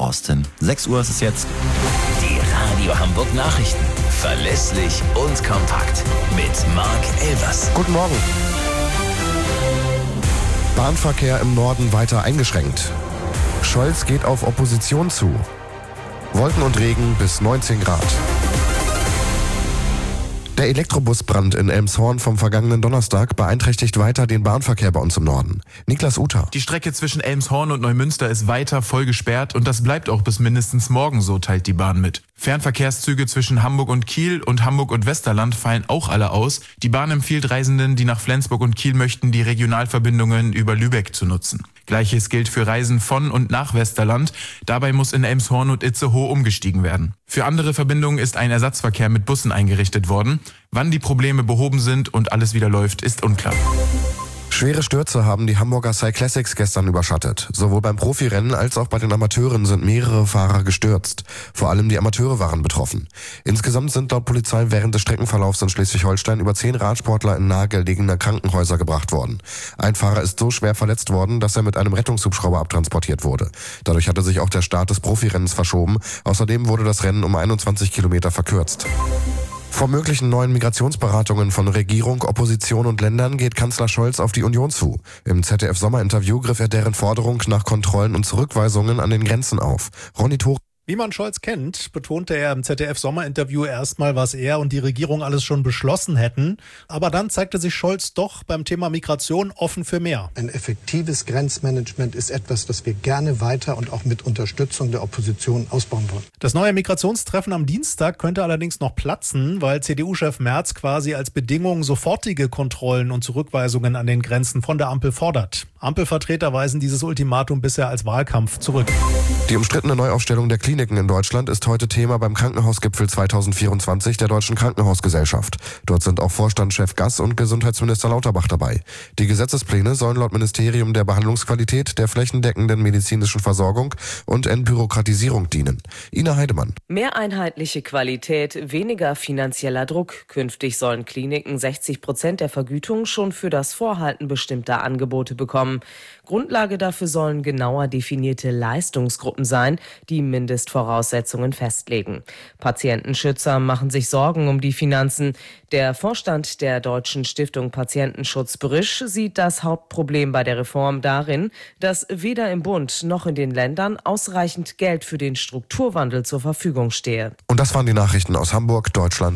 Thorsten. 6 Uhr ist es jetzt. Die Radio Hamburg Nachrichten. Verlässlich und kompakt. Mit Marc Elvers. Guten Morgen. Bahnverkehr im Norden weiter eingeschränkt. Scholz geht auf Opposition zu. Wolken und Regen bis 19 Grad. Der Elektrobusbrand in Elmshorn vom vergangenen Donnerstag beeinträchtigt weiter den Bahnverkehr bei uns im Norden. Niklas Uter. Die Strecke zwischen Elmshorn und Neumünster ist weiter voll gesperrt und das bleibt auch bis mindestens morgen so, teilt die Bahn mit. Fernverkehrszüge zwischen Hamburg und Kiel und Hamburg und Westerland fallen auch alle aus. Die Bahn empfiehlt Reisenden, die nach Flensburg und Kiel möchten, die Regionalverbindungen über Lübeck zu nutzen. Gleiches gilt für Reisen von und nach Westerland. Dabei muss in Elmshorn und Itzehoe umgestiegen werden. Für andere Verbindungen ist ein Ersatzverkehr mit Bussen eingerichtet worden. Wann die Probleme behoben sind und alles wieder läuft, ist unklar. Schwere Stürze haben die Hamburger Cyclassics gestern überschattet. Sowohl beim Profirennen als auch bei den Amateuren sind mehrere Fahrer gestürzt. Vor allem die Amateure waren betroffen. Insgesamt sind laut Polizei während des Streckenverlaufs in Schleswig-Holstein über 10 Radsportler in nahegelegene Krankenhäuser gebracht worden. Ein Fahrer ist so schwer verletzt worden, dass er mit einem Rettungshubschrauber abtransportiert wurde. Dadurch hatte sich auch der Start des Profirennens verschoben. Außerdem wurde das Rennen um 21 Kilometer verkürzt. Vor möglichen neuen Migrationsberatungen von Regierung, Opposition und Ländern geht Kanzler Scholz auf die Union zu. Im ZDF-Sommerinterview griff er deren Forderung nach Kontrollen und Zurückweisungen an den Grenzen auf. Ronny Thor. Wie man Scholz kennt, betonte er im ZDF-Sommerinterview erstmal, was er und die Regierung alles schon beschlossen hätten. Aber dann zeigte sich Scholz doch beim Thema Migration offen für mehr. Ein effektives Grenzmanagement ist etwas, das wir gerne weiter und auch mit Unterstützung der Opposition ausbauen wollen. Das neue Migrationstreffen am Dienstag könnte allerdings noch platzen, weil CDU-Chef Merz quasi als Bedingung sofortige Kontrollen und Zurückweisungen an den Grenzen von der Ampel fordert. Ampelvertreter weisen dieses Ultimatum bisher als Wahlkampf zurück. Die umstrittene Neuaufstellung der Kliniken in Deutschland ist heute Thema beim Krankenhausgipfel 2024 der Deutschen Krankenhausgesellschaft. Dort sind auch Vorstandschef Gass und Gesundheitsminister Lauterbach dabei. Die Gesetzespläne sollen laut Ministerium der Behandlungsqualität, der flächendeckenden medizinischen Versorgung und Entbürokratisierung dienen. Ina Heidemann. Mehr einheitliche Qualität, weniger finanzieller Druck. Künftig sollen Kliniken 60% der Vergütung schon für das Vorhalten bestimmter Angebote bekommen. Grundlage dafür sollen genauer definierte Leistungsgruppen sein, die Mindestvoraussetzungen festlegen. Patientenschützer machen sich Sorgen um die Finanzen. Der Vorstand der Deutschen Stiftung Patientenschutz Brisch sieht das Hauptproblem bei der Reform darin, dass weder im Bund noch in den Ländern ausreichend Geld für den Strukturwandel zur Verfügung stehe. Und das waren die Nachrichten aus Hamburg, Deutschland